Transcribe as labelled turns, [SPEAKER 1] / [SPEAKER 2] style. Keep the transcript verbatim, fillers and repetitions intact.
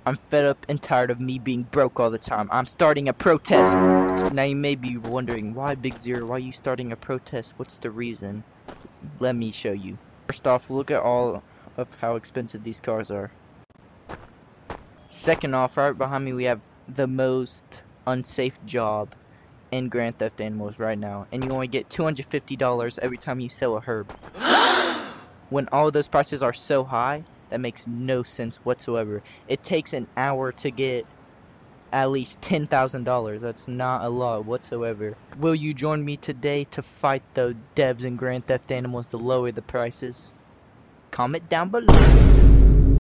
[SPEAKER 1] I'm fed up and tired of me being broke all the time. I'm starting a protest. Now you may be wondering, why Big Zero? Why are you starting a protest? What's the reason? Let me show you. First off, look at all of how expensive these cars are. Second off, right behind me we have the most unsafe job in Grand Theft Animals right now. And you only get two hundred fifty dollars every time you sell a herb. When all of those prices are so high, that makes no sense whatsoever. It takes an hour to get at least ten thousand dollars. That's not a lot whatsoever. Will you join me today to fight the devs in Grand Theft Animals to lower the prices? Comment down below.